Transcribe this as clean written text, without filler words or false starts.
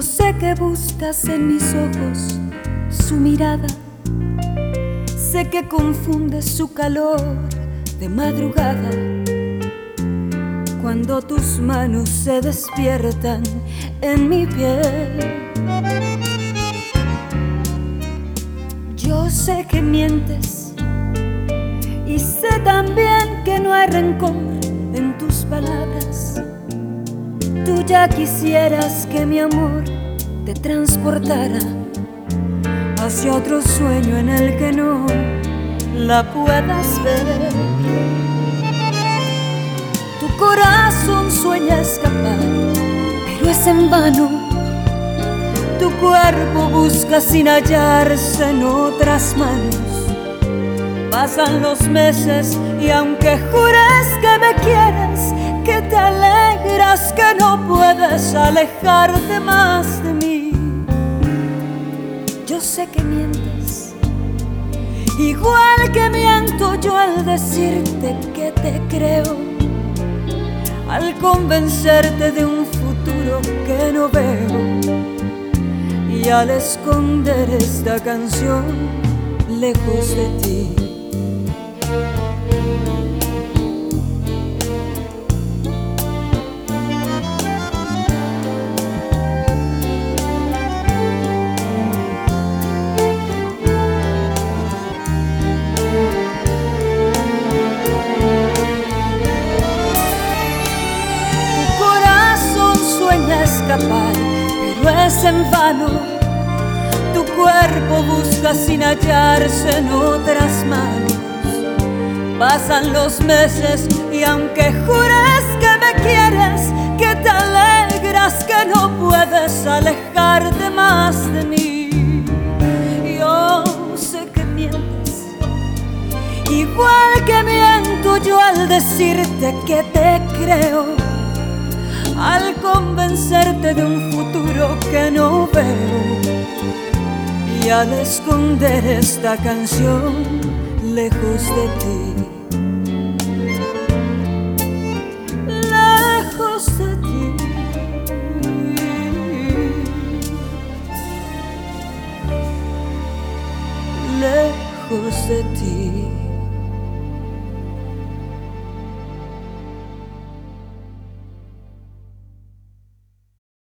Yo sé que buscas en mis ojos su mirada, sé que confundes su calor de madrugada, cuando tus manos se despiertan en mi piel. Yo sé que mientes y sé también que no hay rencor en tus palabras. Tú ya quisieras que mi amor te transportara hacia otro sueño en el que no la puedas ver. Tu corazón sueña escapar, pero es en vano. Tu cuerpo busca sin hallarse en otras manos. Pasan los meses y aunque jures que me quieres, que te alegras, que no puedes alejarte más de mí. Yo sé que mientes, igual que miento yo al decirte que te creo, al convencerte de un futuro que no veo y al esconder esta canción lejos de ti. Escapar, pero es en vano. Tu cuerpo busca sin hallarse en otras manos. Pasan los meses y aunque jures que me quieres, que te alegras, que no puedes alejarte más de mí. Yo sé que mientes, igual que miento yo al decirte que te creo, al convencerte de un futuro que no veo y al esconder esta canción lejos de ti. Lejos de ti. Lejos de ti.